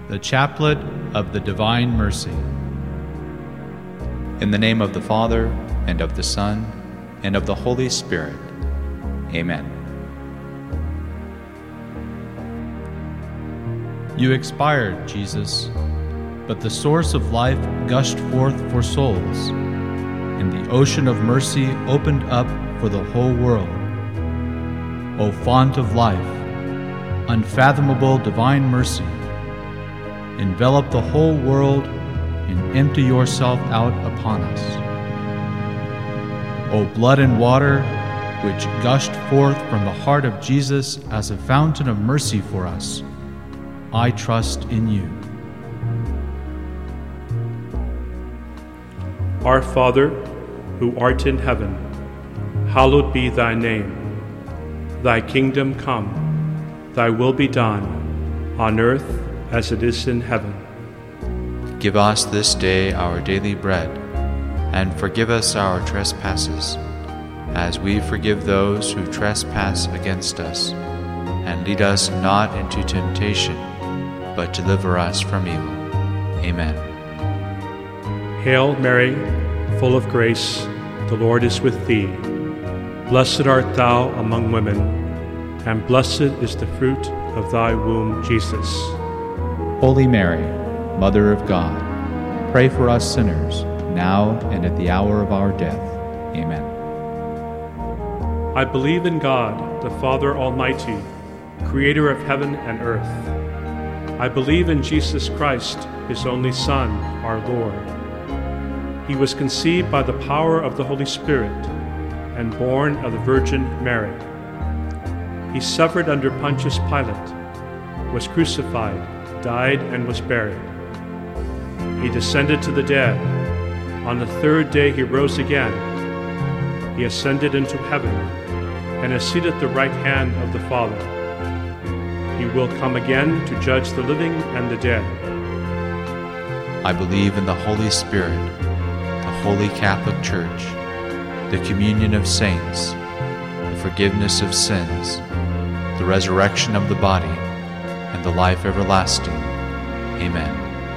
the Chaplet of the Divine Mercy. In the name of the Father, and of the Son, and of the Holy Spirit. Amen. You expired, Jesus, but the source of life gushed forth for souls, and the ocean of mercy opened up for the whole world. O font of life, unfathomable divine mercy, envelop the whole world and empty yourself out upon us. O blood and water, which gushed forth from the heart of Jesus as a fountain of mercy for us, I trust in you. Our Father, who art in heaven, hallowed be thy name. Thy kingdom come, thy will be done, on earth as it is in heaven. Give us this day our daily bread, and forgive us our trespasses, as we forgive those who trespass against us. And lead us not into temptation, but deliver us from evil. Amen. Hail Mary, full of grace, the Lord is with thee. Blessed art thou among women, and blessed is the fruit of thy womb, Jesus. Holy Mary, Mother of God, pray for us sinners, now and at the hour of our death. Amen. I believe in God, the Father Almighty, creator of heaven and earth. I believe in Jesus Christ, his only Son, our Lord. He was conceived by the power of the Holy Spirit and born of the Virgin Mary. He suffered under Pontius Pilate, was crucified, died, and was buried. He descended to the dead. On the third day he rose again. He ascended into heaven and is seated at the right hand of the Father. He will come again to judge the living and the dead. I believe in the Holy Spirit, the Holy Catholic Church, the communion of saints, the forgiveness of sins, the resurrection of the body, and the life everlasting. Amen.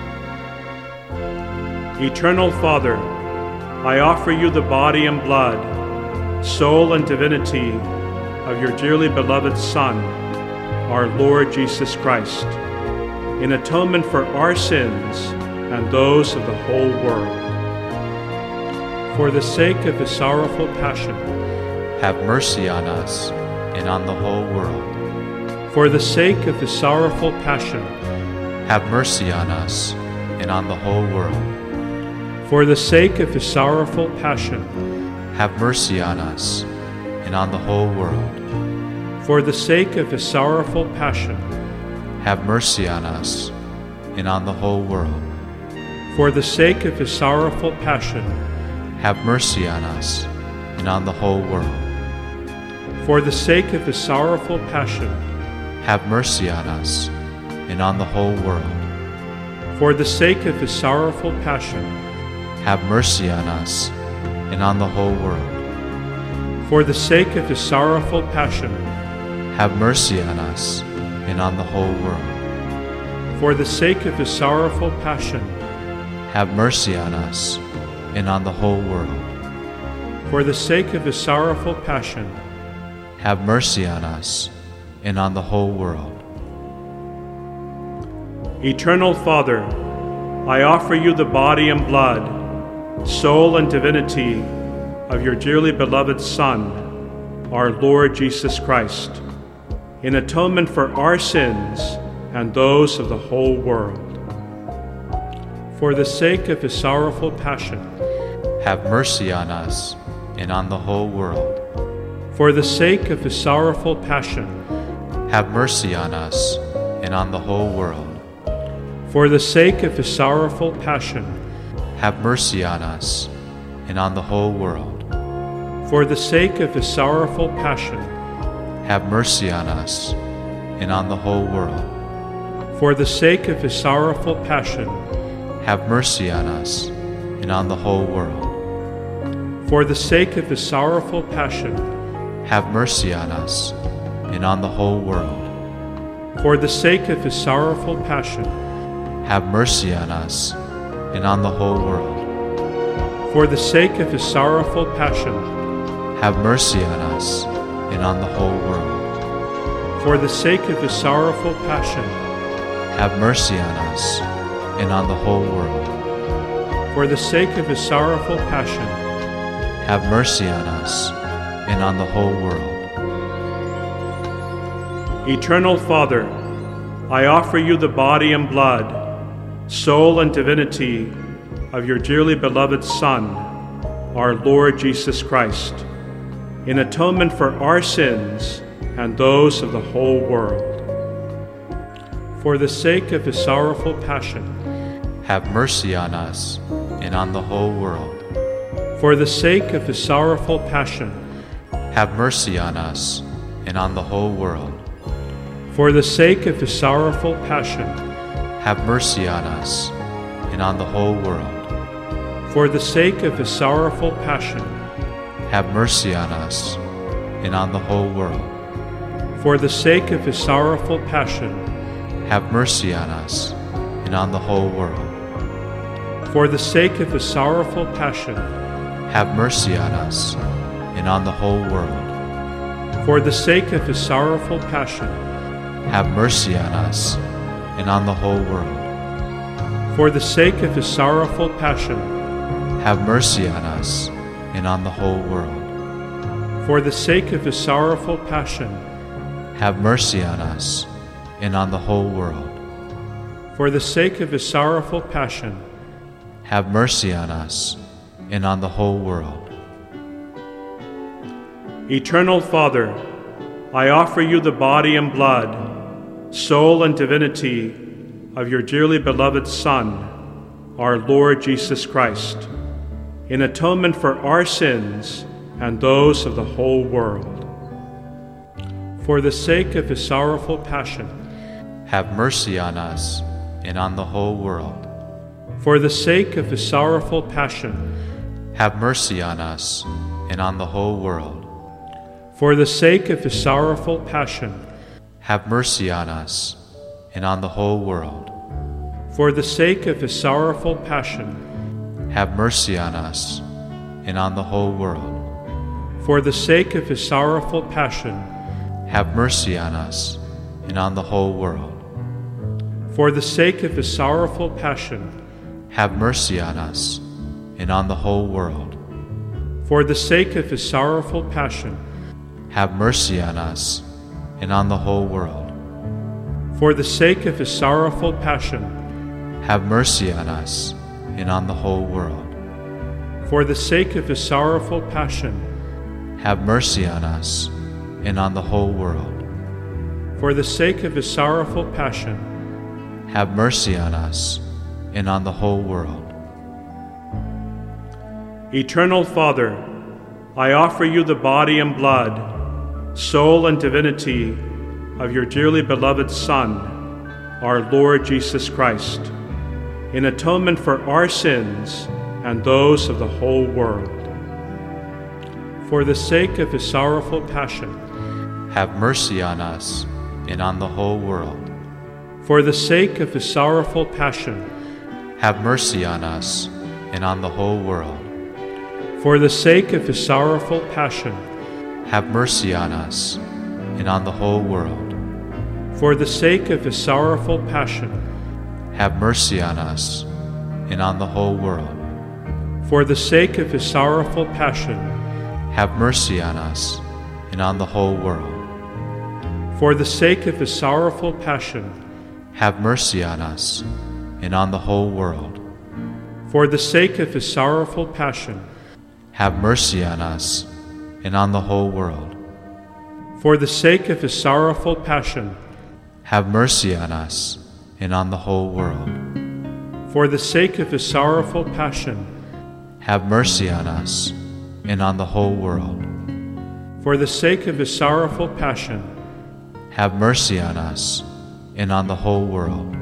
Eternal Father, I offer you the body and blood, soul and divinity of your dearly beloved Son, our Lord Jesus Christ, in atonement for our sins and those of the whole world. For the sake of his sorrowful passion, have mercy on us and on the whole world. For the sake of his sorrowful passion, have mercy on us and on the whole world. For the sake of his sorrowful passion, have mercy on us and on the whole world. For the sake of his sorrowful passion, have mercy on us and on the whole world. For the sake of his sorrowful passion, have mercy on us and on the whole world. For the sake of his sorrowful passion, have mercy on us and on the whole world. For the sake of his sorrowful passion, have mercy on us and on the whole world. For the sake of his sorrowful passion, have mercy on us and on the whole world. For the sake of his sorrowful passion, have mercy on us and on the whole world. For the sake of his sorrowful passion, have mercy on us and on the whole world. Eternal Father, I offer you the body and blood, soul and divinity of your dearly beloved Son, our Lord Jesus Christ, in atonement for our sins and those of the whole world. For the sake of his sorrowful passion, have mercy on us and on the whole world. For the sake of his sorrowful passion, have mercy on us and on the whole world. For the sake of his sorrowful passion, have mercy on us and on the whole world. For the sake of his sorrowful passion, have mercy on us and on the whole world. For the sake of his sorrowful passion, have mercy on us and on the whole world. For the sake of his sorrowful passion, have mercy on us and on the whole world. For the sake of his sorrowful passion, have mercy on us and on the whole world. For the sake of his sorrowful passion, Have mercy on us and on the whole world. for the sake of his sorrowful passion, Have mercy on us and on the whole world. for the sake of his sorrowful passion, Have mercy on us and on the whole world. Eternal Father, I offer you the body and blood, soul and divinity of your dearly beloved Son, our Lord Jesus Christ, in atonement for our sins and those of the whole world. For the sake of his sorrowful passion, Have mercy on us and on the whole world. for the sake of his sorrowful passion, Have mercy on us and on the whole world. for the sake of his sorrowful passion, Have mercy on us and on the whole world. for the sake of his sorrowful passion, Have mercy on us and on the whole world. for the sake of his sorrowful passion, Have mercy on us and on the whole world. for the sake of his sorrowful passion, Have mercy on us and on the whole world. for the sake of his sorrowful passion, Have mercy on us and on the whole world. for the sake of his sorrowful passion, Have mercy on us and on the whole world. for the sake of his sorrowful passion, Have mercy on us and on the whole world. for the sake of his sorrowful passion, Have mercy on us and on the whole world. Eternal Father, I offer you the body and blood, soul and divinity of your dearly beloved Son, our Lord Jesus Christ, in atonement for our sins and those of the whole world. For the sake of his sorrowful passion, Have mercy on us and on the whole world. for the sake of his sorrowful passion, Have mercy on us and on the whole world. for the sake of his sorrowful passion, Have mercy on us and on the whole world. for the sake of his sorrowful passion, Have mercy on us and on the whole world. for the sake of his sorrowful passion, Have mercy on us and on the whole world. for the sake of his sorrowful passion, Have mercy on us and on the whole world. for the sake of his sorrowful passion, Have mercy on us and on the whole world. for the sake of his sorrowful passion, Have mercy on us and on the whole world. for the sake of his sorrowful passion, Have mercy on us and on the whole world. for the sake of his sorrowful passion, Have mercy on us and on the whole world. Eternal Father, I offer you the body and blood, soul and divinity of your dearly beloved Son, our Lord Jesus Christ, in atonement for our sins and those of the whole world. For the sake of his sorrowful passion, Have mercy on us and on the whole world. for the sake of his sorrowful passion, Have mercy on us and on the whole world. for the sake of his sorrowful passion, Have mercy on us and on the whole world. for the sake of his sorrowful passion, Have mercy on us and on the whole world. for the sake of his sorrowful passion, Have mercy on us and on the whole world. for the sake of his sorrowful passion, Have mercy on us and on the whole world. for the sake of his sorrowful passion, Have mercy on us and on the whole world. for the sake of his sorrowful passion, Have mercy on us and on the whole world. for the sake of his sorrowful passion, Have mercy on us and on the whole world. for the sake of his sorrowful passion, Have mercy on us and on the whole world.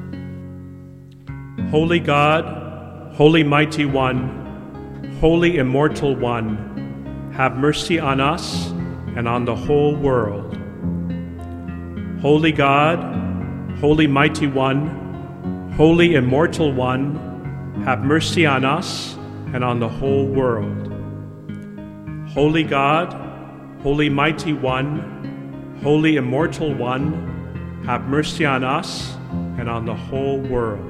Holy God, Holy Mighty One, Holy Immortal One, have mercy on us and on the whole world. Holy God, Holy Mighty One, Holy Immortal One, have mercy on us and on the whole world. Holy God, Holy Mighty One, Holy Immortal One, have mercy on us and on the whole world.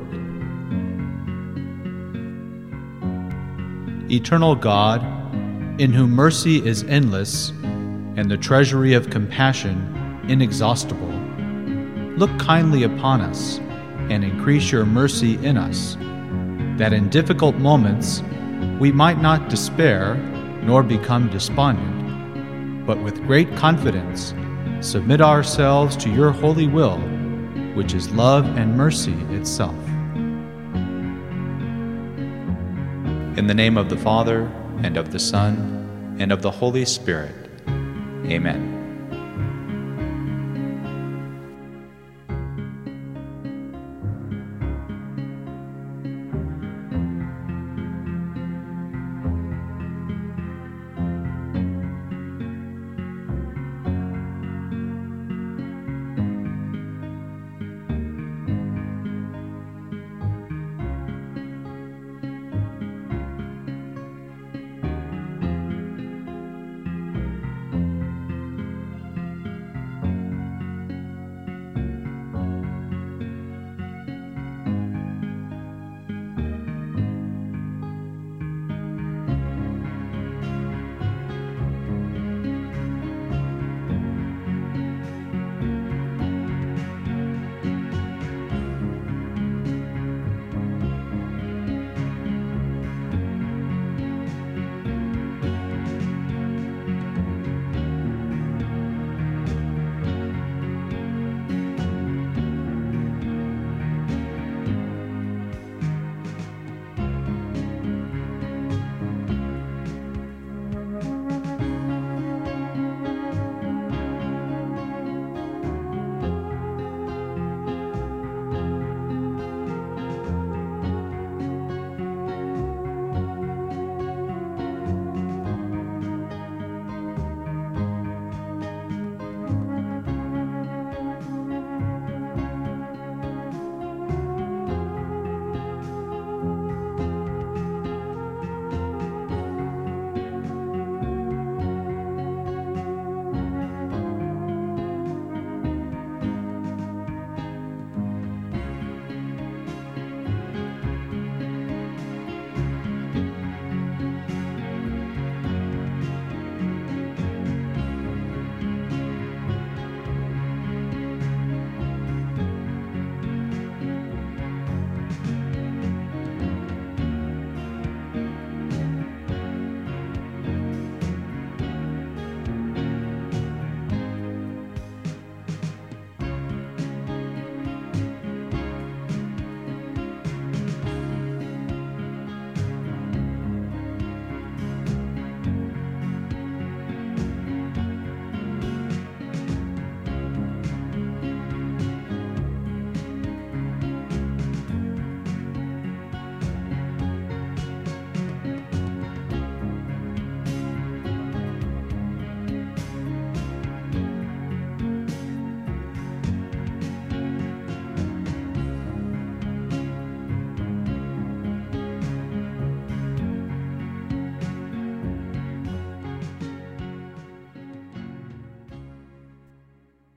Eternal God, in whom mercy is endless and the treasury of compassion inexhaustible, look kindly upon us and increase your mercy in us, that in difficult moments we might not despair nor become despondent, but with great confidence submit ourselves to your holy will, which is love and mercy itself. In the name of the Father, and of the Son, and of the Holy Spirit. Amen.